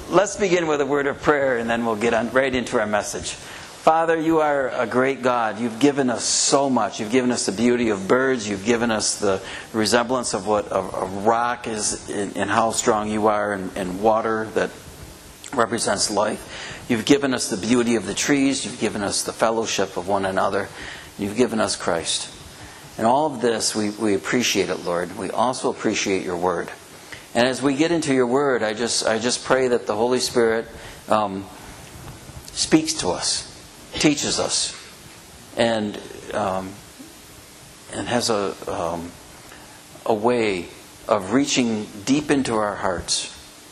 let's begin with a word of prayer, and then we'll get on right into our message. Father, you are a great God. You've given us so much. You've given us the beauty of birds. You've given us the resemblance of what a rock is and how strong you are, and water that represents life. You've given us the beauty of the trees. You've given us the fellowship of one another. You've given us Christ. And all of this, we appreciate it, Lord. We also appreciate your word. And as we get into your word, I just pray that the Holy Spirit speaks to us, teaches us, and has a way of reaching deep into our hearts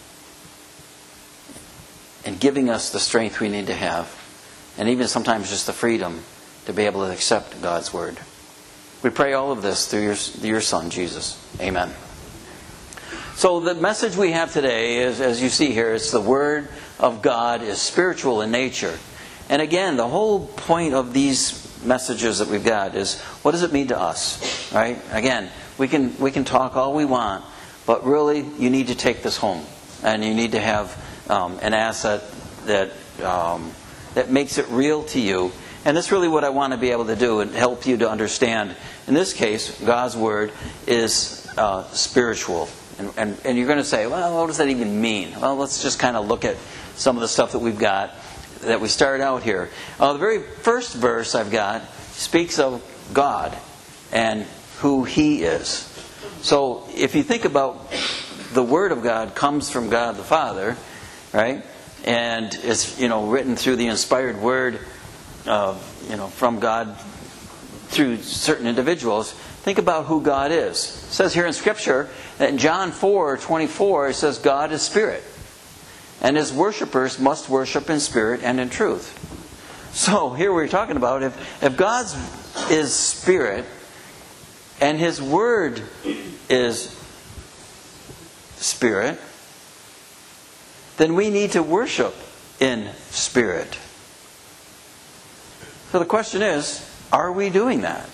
and giving us the strength we need to have, and even sometimes just the freedom to be able to accept God's word. We pray all of this through your Son, Jesus. Amen. So the message we have today is, as you see here, it's the Word of God is spiritual in nature. And again, the whole point of these messages that we've got is, what does it mean to us? Right? Again, we can talk all we want, but really you need to take this home. And you need to have an asset that makes it real to you. And that's really what I want to be able to do and help you to understand. In this case, God's Word is spiritual. And you're going to say, well, what does that even mean? Well, let's just kind of look at some of the stuff that we've got that we start out here. The very first verse I've got speaks of God and who He is. So if you think about the Word of God comes from God the Father, right? And it's written through the inspired Word from God through certain individuals. Think about who God is. It says here in Scripture that in John 4:24 it says God is spirit, and His worshipers must worship in spirit and in truth. So here we're talking about if God is spirit and His Word is spirit, then we need to worship in spirit. So the question is, are we doing that?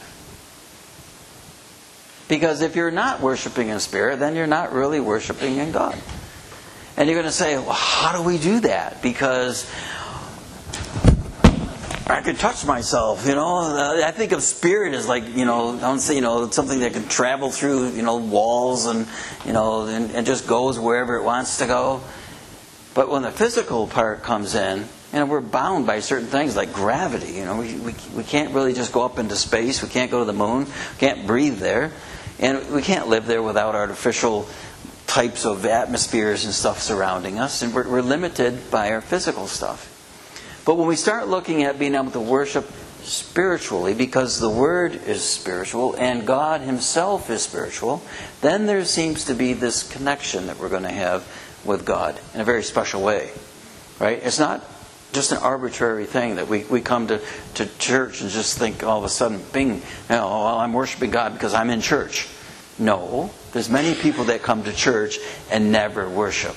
Because if you're not worshiping in spirit, then you're not really worshiping in God. And you're going to say, well, how do we do that? Because I could touch myself, I think of spirit as like, I don't say, something that can travel through, walls and just goes wherever it wants to go. But when the physical part comes in, we're bound by certain things like gravity. We can't really just go up into space. We can't go to the moon. We can't breathe there. And we can't live there without artificial types of atmospheres and stuff surrounding us. And we're limited by our physical stuff. But when we start looking at being able to worship spiritually, because the Word is spiritual and God Himself is spiritual, then there seems to be this connection that we're going to have with God in a very special way. Right? It's not just an arbitrary thing that we come to church and just think all of a sudden, bing, I'm worshiping God because I'm in church. No, there's many people that come to church and never worship.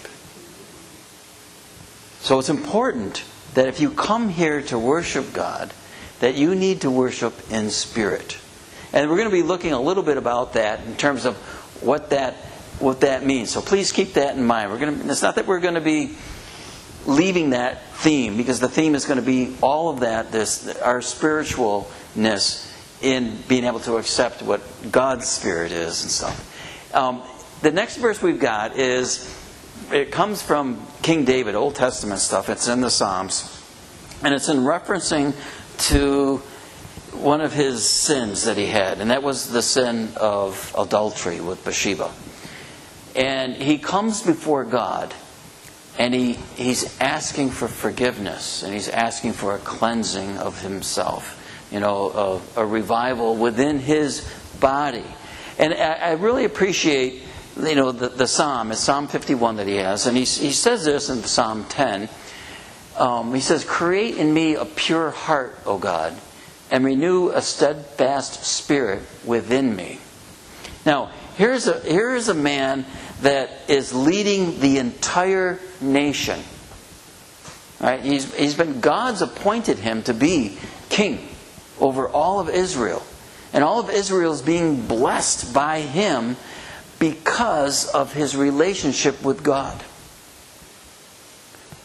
So it's important that if you come here to worship God, that you need to worship in spirit. And we're going to be looking a little bit about that in terms of what that means. So please keep that in mind. It's not that we're going to be leaving that theme, because the theme is going to be all of that, our spiritualness in being able to accept what God's Spirit is and stuff. The next verse we've got it comes from King David, Old Testament stuff. It's in the Psalms. And it's in referencing to one of his sins that he had. And that was the sin of adultery with Bathsheba. And he comes before God. And he's asking for forgiveness, and he's asking for a cleansing of himself, a revival within his body. And I really appreciate, the psalm. It's Psalm 51 that he has, and he says this in Psalm 10. He says, "Create in me a pure heart, O God, and renew a steadfast spirit within me." Now, here is a man that is leading the entire nation. Right? God's appointed him to be king over all of Israel. And all of Israel is being blessed by him because of his relationship with God.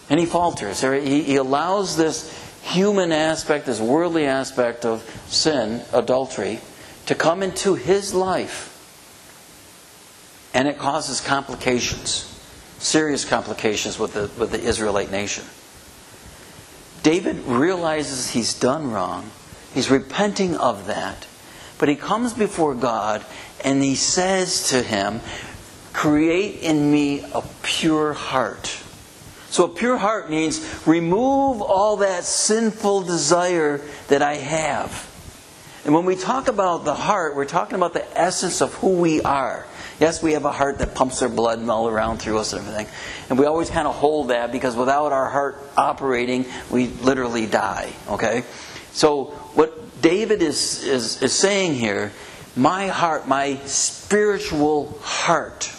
And he falters. He allows this human aspect, this worldly aspect of sin, adultery, to come into his life. And it causes complications, serious complications with the Israelite nation. David realizes he's done wrong. He's repenting of that. But he comes before God and he says to him, create in me a pure heart. So a pure heart means remove all that sinful desire that I have. And when we talk about the heart, we're talking about the essence of who we are. Yes, we have a heart that pumps our blood all around through us and everything. And we always kind of hold that because without our heart operating, we literally die. Okay? So what David is saying here, my heart, my spiritual heart,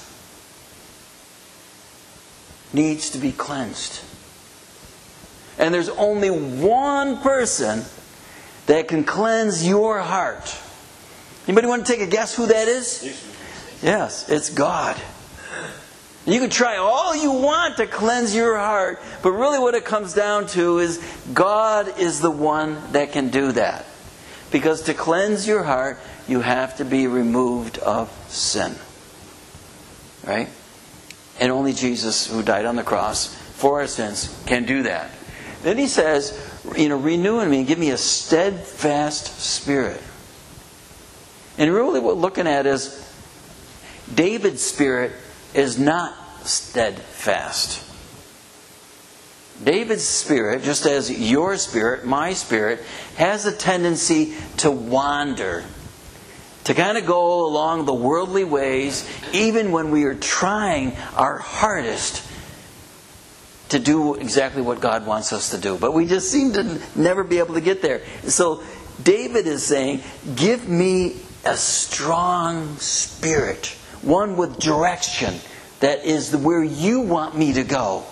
needs to be cleansed. And there's only one person that can cleanse your heart. Anybody want to take a guess who that is? Yes, it's God. You can try all you want to cleanse your heart, but really what it comes down to is God is the one that can do that. Because to cleanse your heart, you have to be removed of sin. Right? And only Jesus, who died on the cross for our sins, can do that. Then he says, renew in me and give me a steadfast spirit. And really what we're looking at is David's spirit is not steadfast. David's spirit, just as your spirit, my spirit, has a tendency to wander. To kind of go along the worldly ways, even when we are trying our hardest to do exactly what God wants us to do. But we just seem to never be able to get there. So David is saying, give me a strong spirit, one with direction, that is where you want me to go.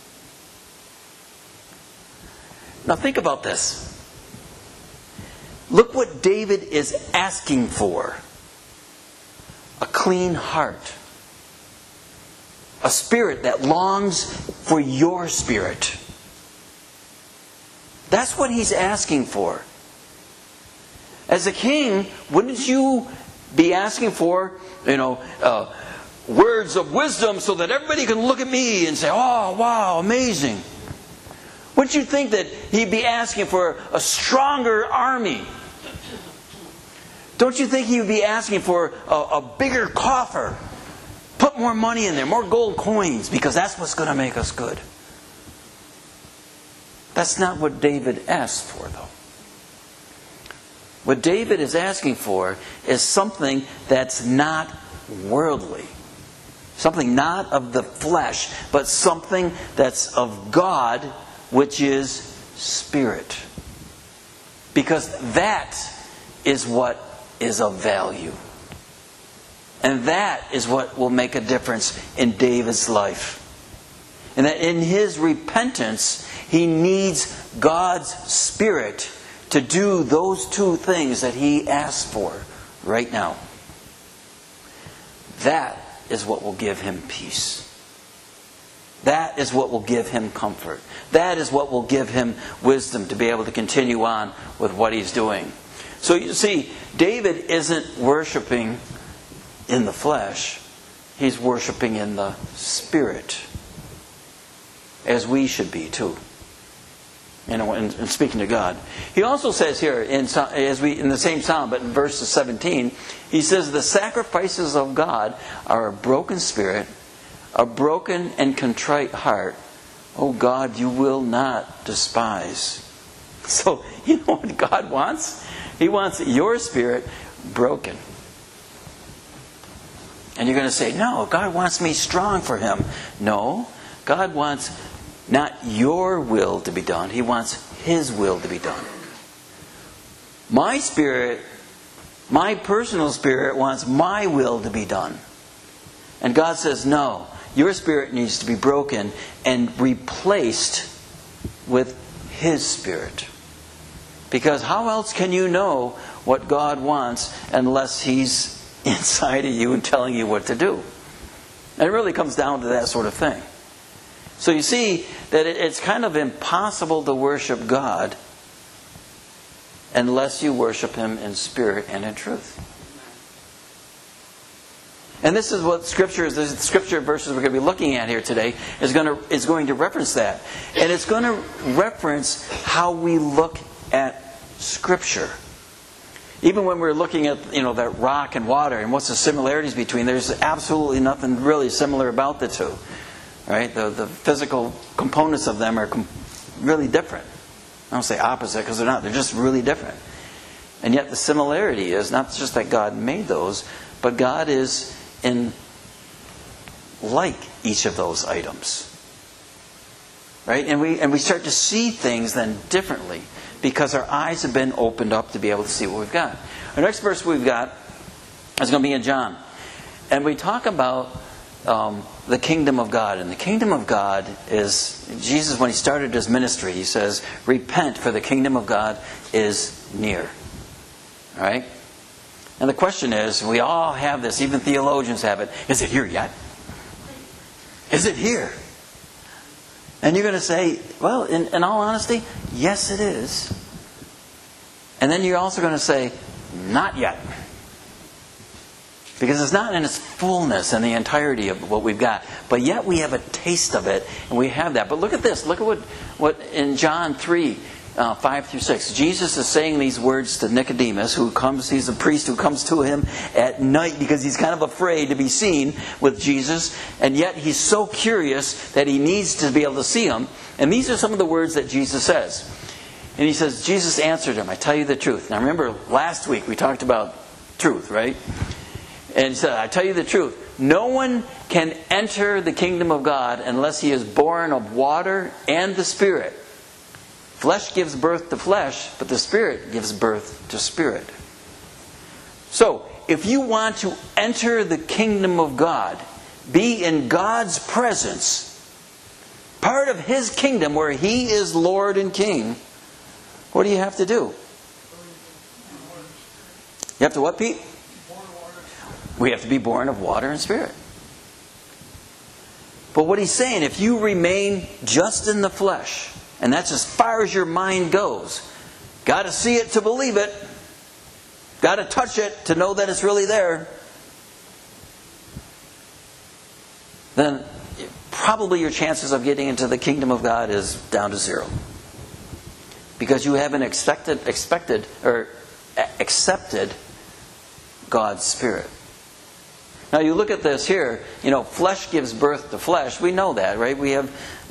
Now think about this. Look what David is asking for. A clean heart. A spirit that longs for your spirit. That's what he's asking for. As a king, wouldn't you be asking for, words of wisdom so that everybody can look at me and say, oh, wow, amazing. Wouldn't you think that he'd be asking for a stronger army? Don't you think he would be asking for a bigger coffer? Put more money in there, more gold coins, because that's what's going to make us good. That's not what David asked for, though. What David is asking for is something that's not worldly. Something not of the flesh, but something that's of God, which is spirit. Because that is what is of value. And that is what will make a difference in David's life. And that in his repentance, he needs God's Spirit to do those two things that he asks for right now. That is what will give him peace. That is what will give him comfort. That is what will give him wisdom to be able to continue on with what he's doing. So you see, David isn't worshiping in the flesh. He's worshiping in the Spirit. As we should be too. And speaking to God. He also says here, in the same psalm, but in verse 17, he says, the sacrifices of God are a broken spirit, a broken and contrite heart. Oh God, you will not despise. So, you know what God wants? He wants your spirit broken. And you're going to say, no, God wants me strong for Him. No, God wants not your will to be done. He wants His will to be done. My spirit, my personal spirit wants my will to be done. And God says, no, your spirit needs to be broken and replaced with His Spirit. Because how else can you know what God wants unless He's inside of you and telling you what to do? And it really comes down to that sort of thing. So you see that it's kind of impossible to worship God unless you worship Him in spirit and in truth. And this is what Scripture is. The Scripture verses we're going to be looking at here today is going to reference that. And it's going to reference how we look at Scripture. Even when we're looking at, that rock and water and what's the similarities between, there's absolutely nothing really similar about the two. Right? The physical components of them are really different. I don't say opposite because they're not. They're just really different. And yet the similarity is not just that God made those, but God is in like each of those items. Right? And we start to see things then differently because our eyes have been opened up to be able to see what we've got. Our next verse we've got is going to be in John. And we talk about the kingdom of God. And the kingdom of God is, Jesus, when He started His ministry, He says, repent, for the kingdom of God is near. All right? And the question is, we all have this, even theologians have it, is it here yet? Is it here? And you're going to say, well, in all honesty, yes it is. And then you're also going to say, not yet. Because it's not in its fullness and the entirety of what we've got. But yet we have a taste of it, and we have that. But look at this. Look at what in John 3, 5 through 6. Jesus is saying these words to Nicodemus, who comes, he's a priest who comes to him at night because he's kind of afraid to be seen with Jesus. And yet he's so curious that he needs to be able to see him. And these are some of the words that Jesus says. And he says, Jesus answered him, I tell you the truth. Now remember, last week we talked about truth, right? And he said, I tell you the truth. No one can enter the kingdom of God unless he is born of water and the Spirit. Flesh gives birth to flesh, but the Spirit gives birth to spirit. So, if you want to enter the kingdom of God, be in God's presence, part of His kingdom where He is Lord and King, what do you have to do? You have to what, Pete? We have to be born of water and Spirit. But what he's saying, if you remain just in the flesh, and that's as far as your mind goes, got to see it to believe it, got to touch it to know that it's really there, then probably your chances of getting into the kingdom of God is down to zero. Because you haven't accepted God's Spirit. Now you look at this here, flesh gives birth to flesh. We know that, right? We have,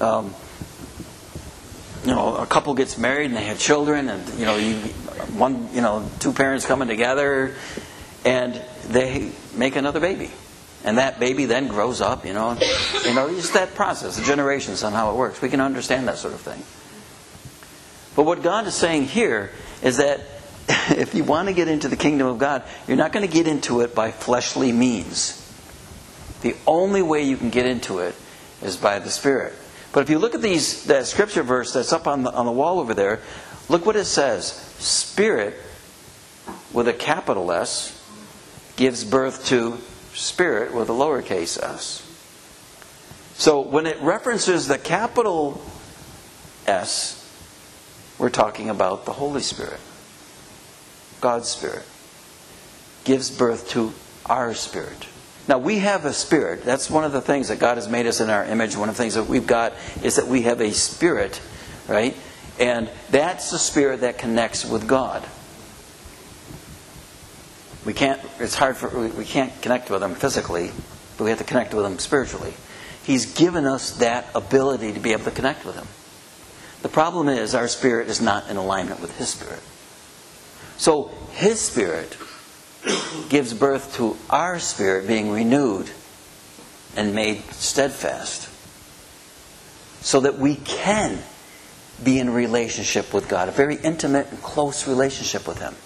a couple gets married and they have children, and two parents coming together, and they make another baby, and that baby then grows up. It's that process, the generations on how it works. We can understand that sort of thing. But what God is saying here is that if you want to get into the kingdom of God, you're not going to get into it by fleshly means. The only way you can get into it is by the Spirit. But if you look at that scripture verse that's up on the wall over there, look what it says. Spirit, with a capital S, gives birth to Spirit with a lowercase s. So when it references the capital S, we're talking about the Holy Spirit. God's Spirit gives birth to our spirit. Now we have a spirit. That's one of the things that God has made us in our image. One of the things that we've got is that we have a spirit, right? And that's the spirit that connects with God. We can't connect with Him physically, but we have to connect with Him spiritually. He's given us that ability to be able to connect with Him. The problem is our spirit is not in alignment with His Spirit. So His Spirit gives birth to our spirit being renewed and made steadfast, so that we can be in relationship with God, a very intimate and close relationship with Him.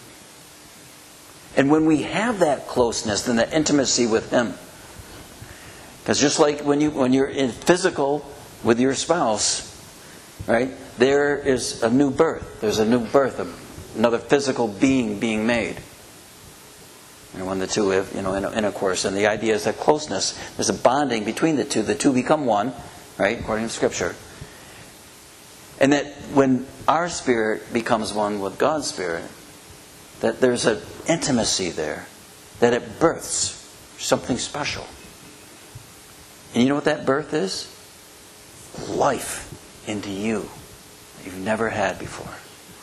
And when we have that closeness, then that intimacy with Him, because just like when you're in physical with your spouse, right? There is a new birth. There's a new birth of another physical being made. When the two have, intercourse. And the idea is that closeness, there's a bonding between the two. The two become one, right? According to Scripture. And that when our spirit becomes one with God's Spirit, that there's an intimacy there, that it births something special. And you know what that birth is? Life into you that you've never had before.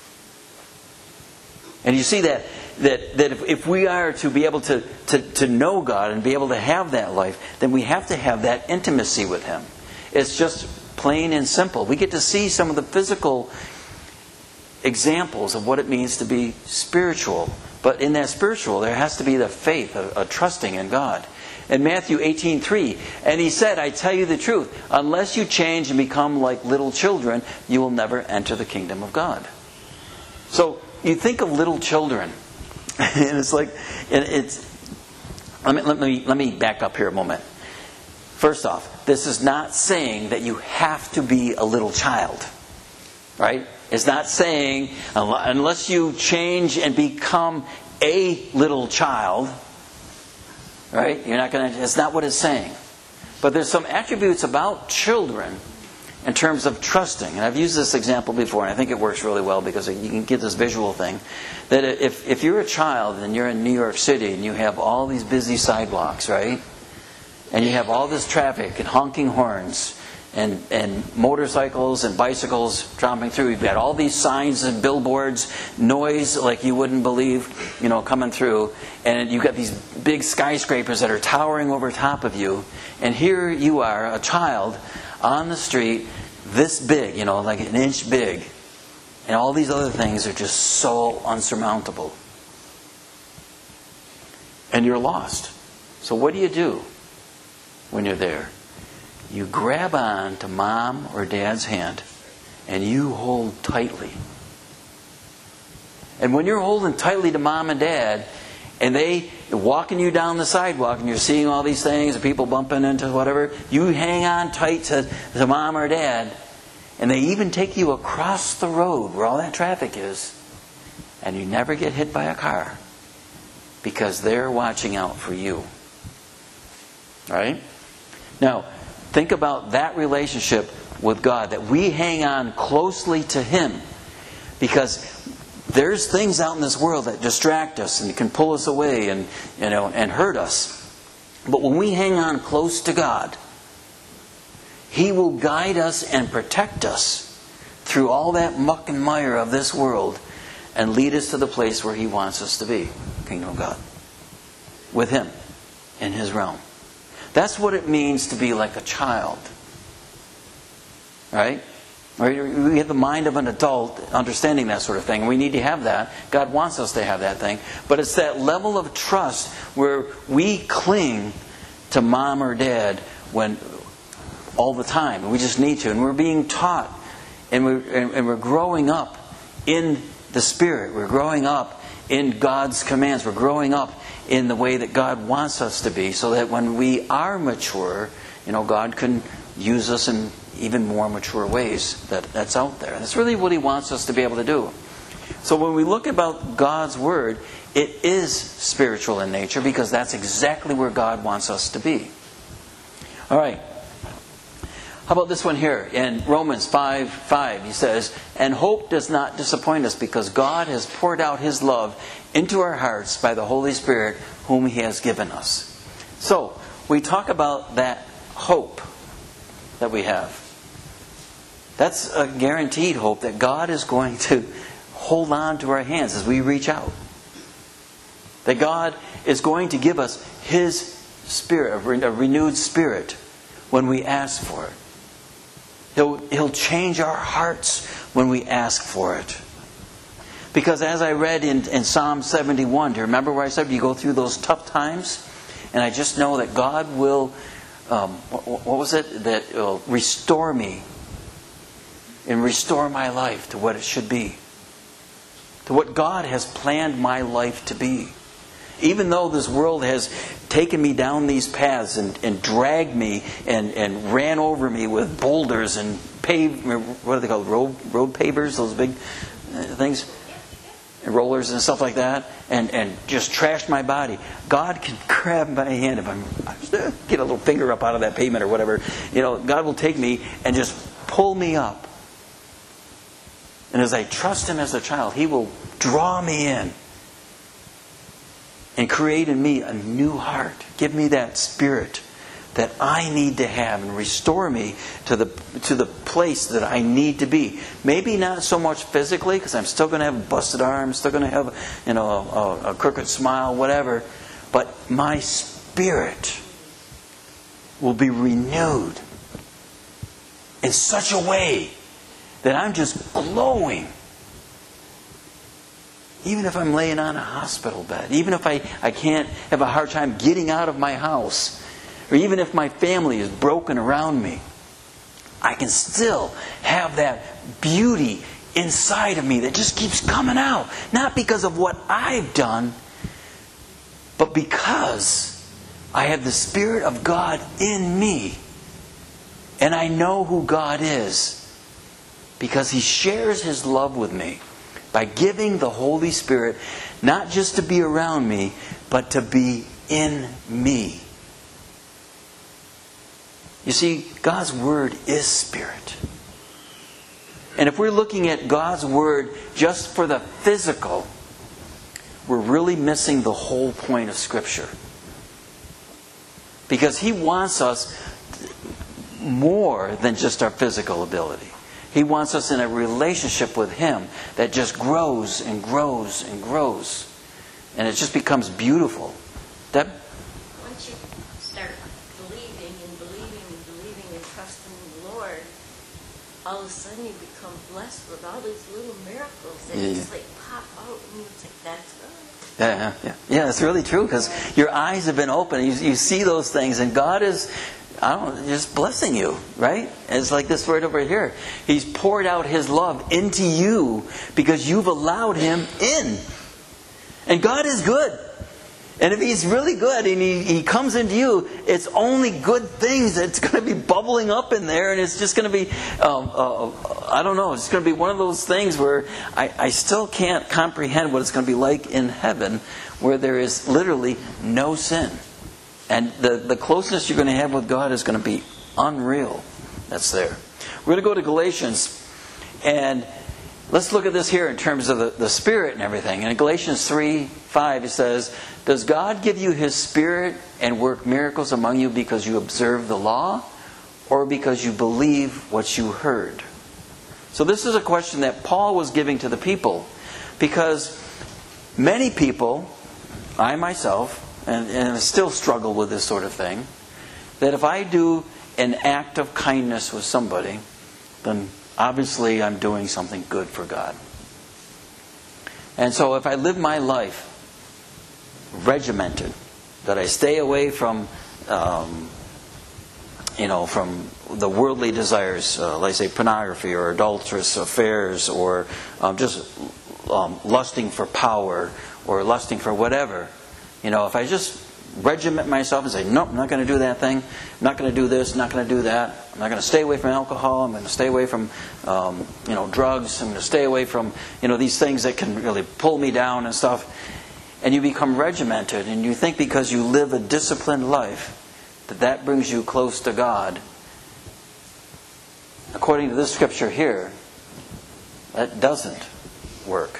And you see that if we are to be able to know God and be able to have that life, then we have to have that intimacy with Him. It's just plain and simple. We get to see some of the physical examples of what it means to be spiritual. But in that spiritual, there has to be the faith, a trusting in God. In Matthew 18:3, and He said, I tell you the truth, unless you change and become like little children, you will never enter the kingdom of God. So you think of little children, and it's like, let me back up here a moment. First off, this is not saying that you have to be a little child, right? It's not saying unless you change and become a little child, right? You're not going to. It's not what it's saying. But there's some attributes about children in terms of trusting. And I've used this example before, and I think it works really well because you can get this visual thing. That if you're a child and you're in New York City and you have all these busy sidewalks, right? And you have all this traffic and honking horns and motorcycles and bicycles dropping through. You've got all these signs and billboards, noise like you wouldn't believe, coming through. And you've got these big skyscrapers that are towering over top of you. And here you are, a child, on the street, this big, like an inch big. And all these other things are just so unsurmountable. And you're lost. So what do you do when you're there? You grab on to mom or dad's hand and you hold tightly. And when you're holding tightly to mom and dad and they walking you down the sidewalk and you're seeing all these things and people bumping into whatever, you hang on tight to mom or dad, and they even take you across the road where all that traffic is, and you never get hit by a car because they're watching out for you. Right? Now, think about that relationship with God, that we hang on closely to Him, because there's things out in this world that distract us and can pull us away and hurt us. But when we hang on close to God, He will guide us and protect us through all that muck and mire of this world and lead us to the place where He wants us to be, Kingdom of God, with Him in His realm. That's what it means to be like a child. Right? We have the mind of an adult understanding that sort of thing. We need to have that. God wants us to have that thing. But it's that level of trust where we cling to mom or dad all the time. And we just need to. And we're being taught. And we're growing up in the Spirit. We're growing up in God's commands. We're growing up in the way that God wants us to be, so that when we are mature, God can use us in even more mature ways that's out there. That's really what He wants us to be able to do. So when we look about God's Word, it is spiritual in nature, because that's exactly where God wants us to be. All right. How about this one here? In Romans 5:5, he says, and hope does not disappoint us, because God has poured out His love into our hearts by the Holy Spirit, whom He has given us. So, we talk about that hope that we have. That's a guaranteed hope that God is going to hold on to our hands as we reach out. That God is going to give us His Spirit, a renewed spirit, when we ask for it. He'll change our hearts when we ask for it. Because as I read in Psalm 71, do you remember where I said you go through those tough times? And I just know that God will, what was it? That will restore me and restore my life to what it should be. To what God has planned my life to be. Even though this world has taken me down these paths and dragged me and ran over me with boulders and what are they called? Road pavers, those big things. and rollers and stuff like that, and just trashed my body, God can grab my hand if I'm get a little finger up out of that pavement or whatever. God will take me and just pull me up. And as I trust Him as a child, He will draw me in and create in me a new heart. Give me that spirit that I need to have and restore me to the place that I need to be. Maybe not so much physically, because I'm still going to have busted arms, still going to have a crooked smile, whatever. But my spirit will be renewed in such a way that I'm just glowing. Even if I'm laying on a hospital bed, even if I can't have a hard time getting out of my house, or even if my family is broken around me, I can still have that beauty inside of me that just keeps coming out. Not because of what I've done, but because I have the Spirit of God in me. And I know who God is. Because He shares His love with me by giving the Holy Spirit not just to be around me, but to be in me. You see, God's Word is Spirit. And if we're looking at God's Word just for the physical, we're really missing the whole point of Scripture. Because He wants us more than just our physical ability. He wants us in a relationship with Him that just grows and grows and grows. And it just becomes beautiful. Deb? Once you start believing and trusting in the Lord, all of a sudden you become blessed with all these little miracles that just pop out, and it's like, that's God. Yeah, it's really true, because your eyes have been opened. You see those things, and God is, just blessing you, right? It's like this right over here. He's poured out His love into you because you've allowed Him in. And God is good. And if He's really good and He comes into you, it's only good things that's going to be bubbling up in there. And it's just going to be, it's going to be one of those things where I still can't comprehend what it's going to be like in heaven, where there is literally no sin. And the closeness you're going to have with God is going to be unreal. That's there. We're going to go to Galatians. And let's look at this here in terms of the Spirit and everything. And in Galatians 3:5 it says, "Does God give you His Spirit and work miracles among you because you observe the law, or because you believe what you heard?" So this is a question that Paul was giving to the people. Because many people, I myself, and I still struggle with this sort of thing, that if I do an act of kindness with somebody, then obviously I'm doing something good for God. And so if I live my life regimented, that I stay away from from the worldly desires, like say pornography or adulterous affairs, or just lusting for power or lusting for whatever. If I just regiment myself and say, nope, I'm not going to do that thing, I'm not going to do this, I'm not going to do that, I'm not going to stay away from alcohol, I'm going to stay away from drugs, I'm going to stay away from these things that can really pull me down and stuff. And you become regimented, and you think because you live a disciplined life that brings you close to God. According to this scripture here, that doesn't work.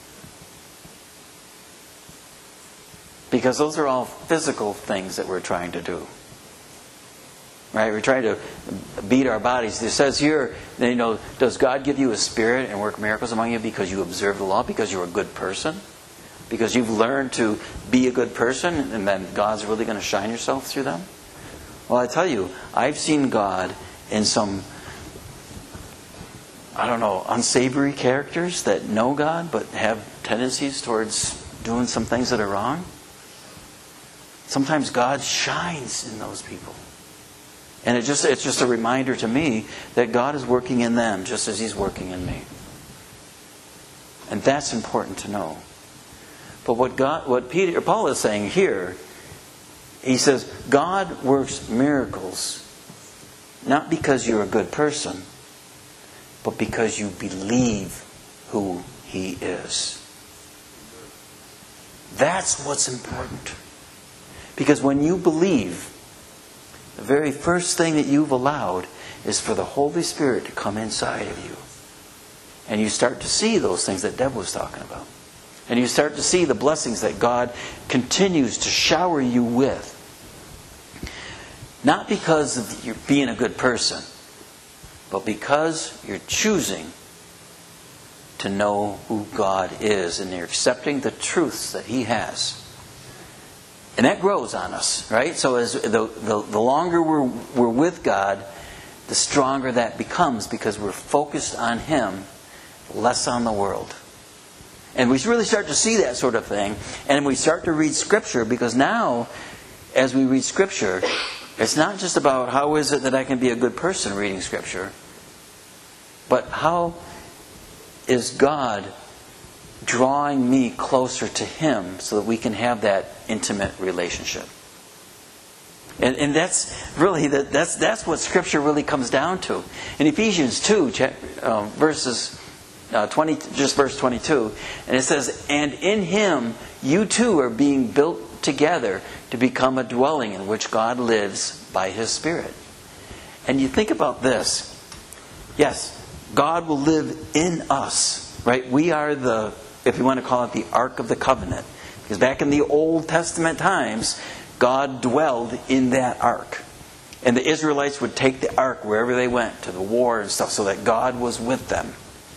Because those are all physical things that we're trying to do. Right? We're trying to beat our bodies. It says here, does God give you a Spirit and work miracles among you because you observe the law, because you're a good person? Because you've learned to be a good person, and then God's really going to shine yourself through them? Well, I tell you, I've seen God in some, unsavory characters that know God but have tendencies towards doing some things that are wrong. Sometimes God shines in those people. And it's just a reminder to me that God is working in them just as He's working in me. And that's important to know. But what Paul is saying here, he says, God works miracles not because you're a good person, but because you believe who He is. That's what's important. Because when you believe, the very first thing that you've allowed is for the Holy Spirit to come inside of you. And you start to see those things that Deb was talking about. And you start to see the blessings that God continues to shower you with. Not because of you being a good person, but because you're choosing to know who God is and you're accepting the truths that He has. And that grows on us, right? So as the longer we're with God, the stronger that becomes because we're focused on Him, less on the world. And we really start to see that sort of thing. And we start to read Scripture because now, as we read Scripture, it's not just about how is it that I can be a good person reading Scripture, but how is God drawing me closer to Him so that we can have that intimate relationship. And that's really that's what Scripture really comes down to. In Ephesians 2, verses 20, just verse 22, and it says, "And in Him you too are being built together to become a dwelling in which God lives by His Spirit." And you think about this. Yes, God will live in us. Right? We are the, if you want to call it, the Ark of the Covenant. Because back in the Old Testament times, God dwelled in that ark. And the Israelites would take the ark wherever they went, to the war and stuff, so that God was with them.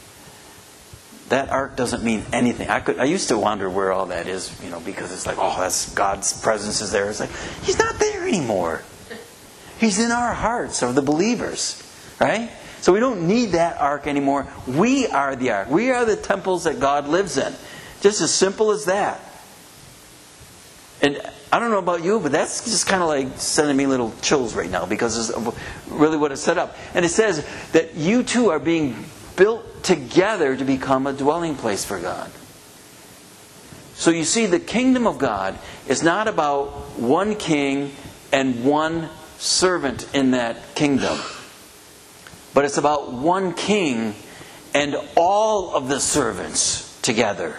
That ark doesn't mean anything. I used to wonder where all that is, because it's like, oh, that's God's presence is there. It's like, He's not there anymore. He's in our hearts of the believers. Right? So we don't need that ark anymore. We are the ark. We are the temples that God lives in. Just as simple as that. And I don't know about you, but that's just kind of like sending me little chills right now because it's really what it's set up. And it says that you too are being built together to become a dwelling place for God. So you see, the kingdom of God is not about one king and one servant in that kingdom. But it's about one king and all of the servants together.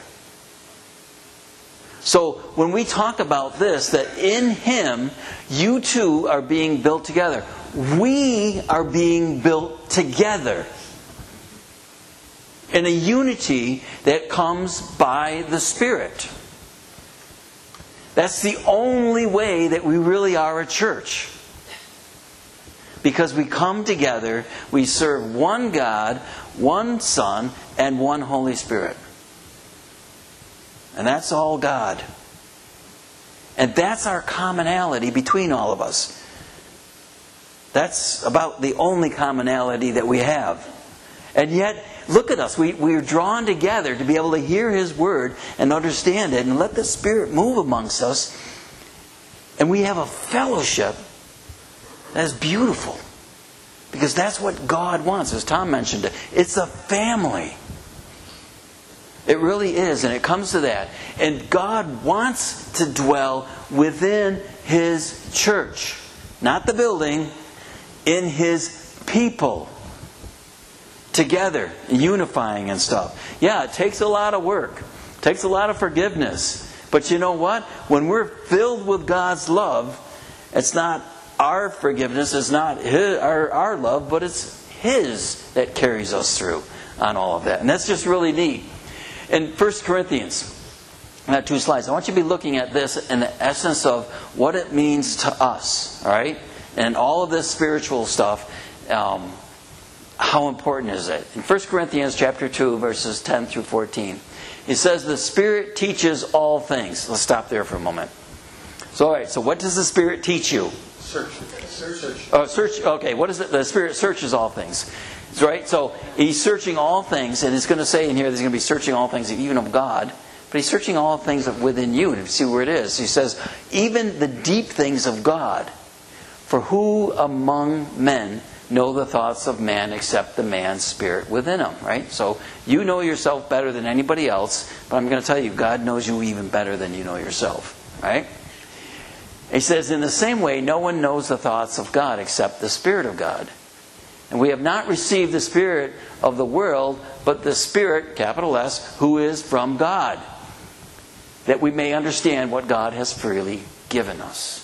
So when we talk about this, that in Him you too are being built together. We are being built together in a unity that comes by the Spirit. That's the only way that we really are a church. Because we come together, we serve one God, one Son, and one Holy Spirit. And that's all God. And that's our commonality between all of us. That's about the only commonality that we have. And yet, look at us. We are drawn together to be able to hear His Word and understand it and let the Spirit move amongst us. And we have a fellowship that is beautiful. Because that's what God wants, as Tom mentioned it. It's a family. It really is, and it comes to that. And God wants to dwell within His church. Not the building, in His people. Together, unifying and stuff. Yeah, it takes a lot of work. It takes a lot of forgiveness. But you know what? When we're filled with God's love, it's not our forgiveness, it's not our love, but it's His that carries us through on all of that. And that's just really neat. In 1 Corinthians, I have 2 slides. I want you to be looking at this in the essence of what it means to us. All right? And all of this spiritual stuff, how important is it? In 1 Corinthians chapter 2, verses 10 through 14, it says, the Spirit teaches all things. Let's stop there for a moment. So, all right, so what does the Spirit teach you? Search. Okay, what is it? The Spirit searches all things. Right? So He's searching all things, and it's going to say in here that He's going to be searching all things, even of God. But He's searching all things within you, and see where it is. He says, even the deep things of God. For who among men know the thoughts of man except the man's spirit within him? Right? So you know yourself better than anybody else, but I'm going to tell you, God knows you even better than you know yourself. Right? He says, in the same way, no one knows the thoughts of God except the Spirit of God. And we have not received the spirit of the world, but the Spirit, capital S, who is from God. that we may understand what God has freely given us.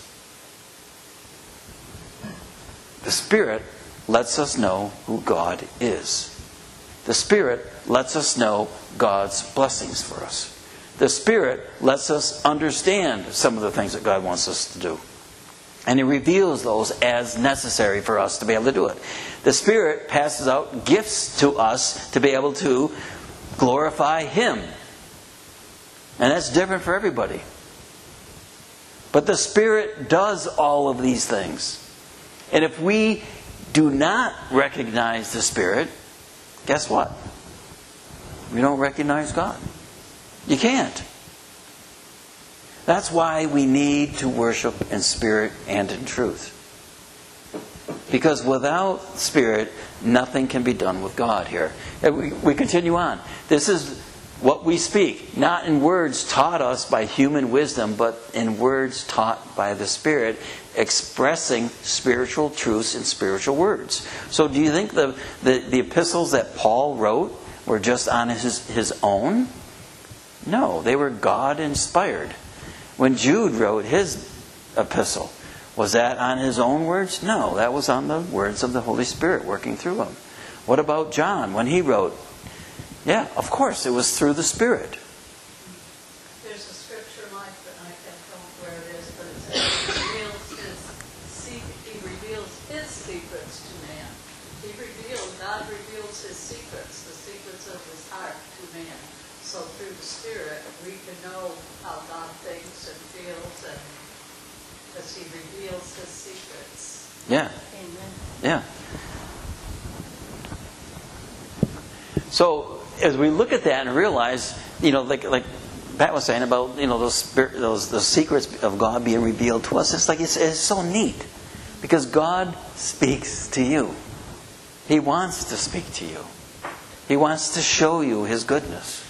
The Spirit lets us know who God is. The Spirit lets us know God's blessings for us. The Spirit lets us understand some of the things that God wants us to do. And He reveals those as necessary for us to be able to do it. The Spirit passes out gifts to us to be able to glorify Him. And that's different for everybody. But the Spirit does all of these things. And if we do not recognize the Spirit, guess what? We don't recognize God. You can't. That's why we need to worship in spirit and in truth. Because without Spirit, nothing can be done with God here. We continue on. This is what we speak, not in words taught us by human wisdom, but in words taught by the Spirit, expressing spiritual truths in spiritual words. So do you think the epistles that Paul wrote were just on his own? No, they were God-inspired. When Jude wrote his epistle, was that on his own words? No, that was on the words of the Holy Spirit working through him. What about John when he wrote? Yeah, of course, it was through the Spirit. There's a scripture like that, I can't tell where it is, but it says He reveals His secrets to man. God reveals His secrets, the secrets of His heart to man. So through the Spirit, we can know how God thinks and feels, and because He reveals His secrets. Yeah. Amen. Yeah. So as we look at that and realize, like Pat was saying about those secrets of God being revealed to us, it's so neat because God speaks to you. He wants to speak to you. He wants to show you His goodness.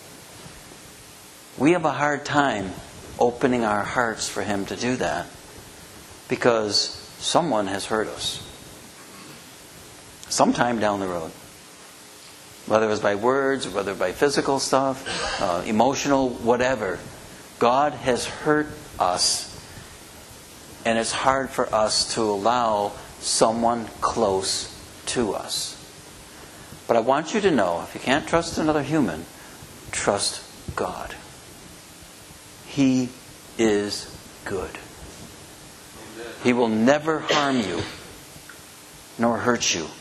We have a hard time opening our hearts for Him to do that because someone has hurt us sometime down the road. Whether it was by words, or whether by physical stuff, emotional, whatever. God has hurt us. And it's hard for us to allow someone close to us. But I want you to know, if you can't trust another human, trust God. He is good. He will never harm you, nor hurt you.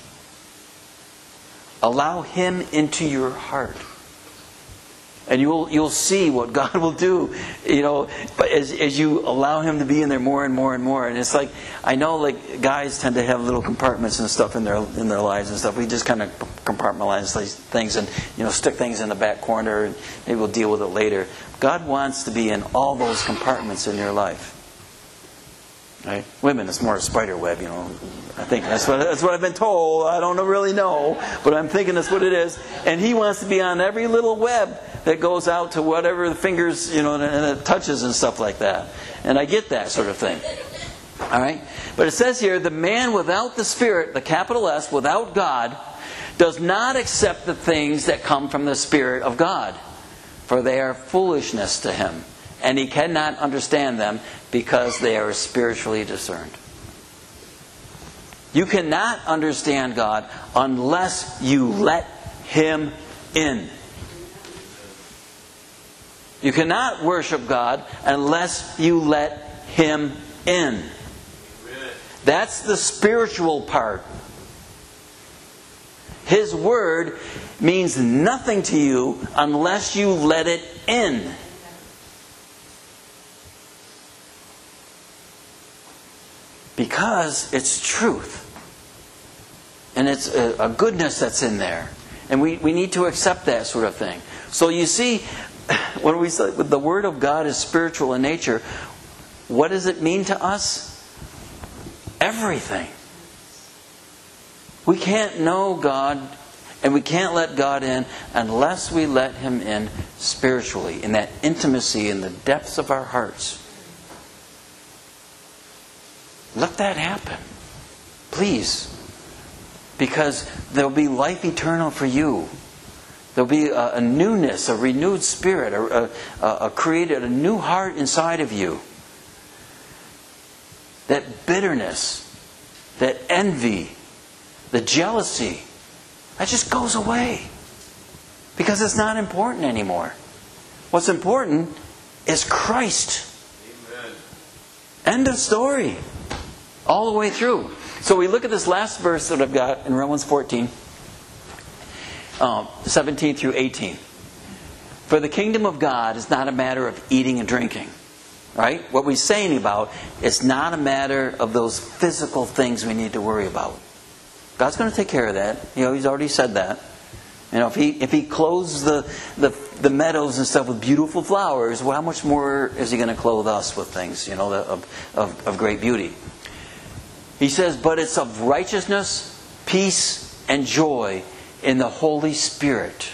Allow Him into your heart. And you'll see what God will do, but as you allow Him to be in there more and more and more. And it's like, I know like guys tend to have little compartments and stuff in their lives and stuff. We just kind of compartmentalize these things and stick things in the back corner and maybe we'll deal with it later. God wants to be in all those compartments in your life. Right? Women, it's more a spider web, I think that's what I've been told. I don't really know, but I'm thinking that's what it is. And He wants to be on every little web that goes out to whatever the fingers, and it touches and stuff like that. And I get that sort of thing. All right? But it says here, the man without the Spirit, the capital S, without God, does not accept the things that come from the Spirit of God, for they are foolishness to him. And he cannot understand them because they are spiritually discerned. You cannot understand God unless you let Him in. You cannot worship God unless you let Him in. That's the spiritual part. His Word means nothing to you unless you let it in. Because it's truth. And it's a goodness that's in there. And we need to accept that sort of thing. So you see, when we say the Word of God is spiritual in nature, what does it mean to us? Everything. We can't know God and we can't let God in unless we let Him in spiritually, in that intimacy, in the depths of our hearts. Let that happen. Please. Because there will be life eternal for you There'll be a newness, a renewed spirit, created a new heart inside of you. That bitterness, that envy, the jealousy, that just goes away. Because it's not important anymore. What's important is Christ. Amen. End of story. All the way through. So we look at this last verse that I've got in Romans 14, 17 through 18. For the kingdom of God is not a matter of eating and drinking. Right? What we're saying about is not a matter of those physical things we need to worry about. God's going to take care of that. He's already said that. If He clothes the meadows and stuff with beautiful flowers, well, how much more is He going to clothe us with things, of great beauty? He says, but it's of righteousness, peace, and joy in the Holy Spirit.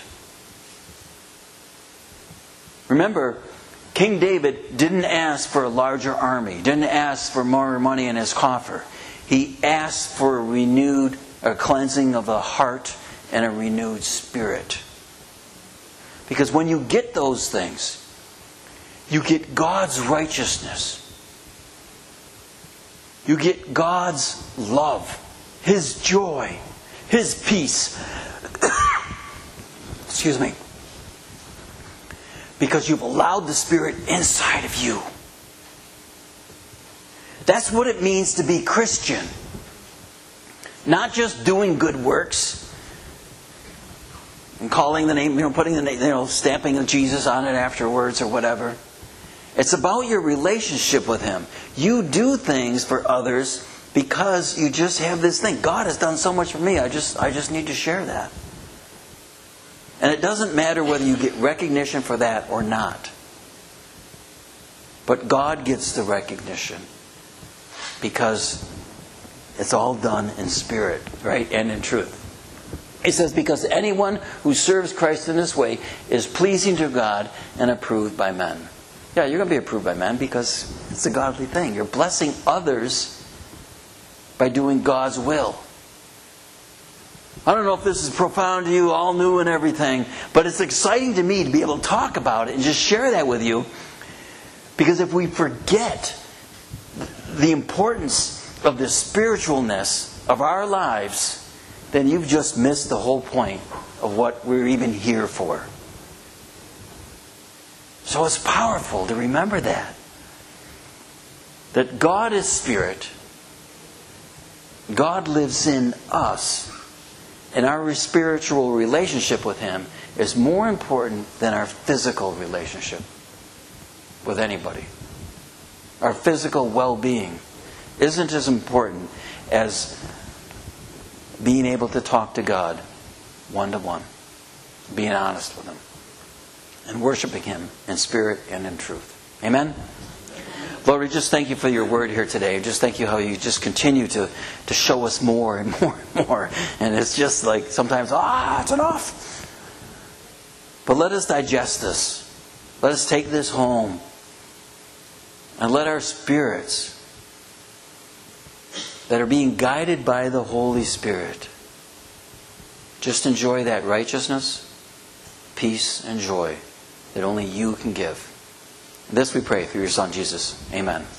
Remember, King David didn't ask for a larger army, didn't ask for more money in his coffer. He asked for a cleansing of the heart and a renewed spirit. Because when you get those things, you get God's righteousness. You get God's love, His joy, His peace. Excuse me. Because you've allowed the Spirit inside of you. That's what it means to be Christian. Not just doing good works and calling the name, putting the name, stamping of Jesus on it afterwards or whatever. It's about your relationship with Him. You do things for others because you just have this thing. God has done so much for me. I just need to share that. And it doesn't matter whether you get recognition for that or not. But God gets the recognition. Because it's all done in spirit, right? And in truth. He says, because anyone who serves Christ in this way is pleasing to God and approved by men. Yeah, you're going to be approved by men because it's a godly thing. You're blessing others by doing God's will. I don't know if this is profound to you, all new and everything, but it's exciting to me to be able to talk about it and just share that with you. Because if we forget the importance of the spiritualness of our lives, then you've just missed the whole point of what we're even here for. So it's powerful to remember that. That God is Spirit. God lives in us. And our spiritual relationship with Him is more important than our physical relationship with anybody. Our physical well-being isn't as important as being able to talk to God one-to-one, being honest with Him, and worshiping Him in spirit and in truth. Amen? Lord, we just thank You for Your word here today. Just thank You how You just continue to show us more and more and more. And it's just like sometimes, it's enough. But let us digest this. Let us take this home. And let our spirits that are being guided by the Holy Spirit just enjoy that righteousness, peace, and joy that only You can give. This we pray through Your Son, Jesus. Amen.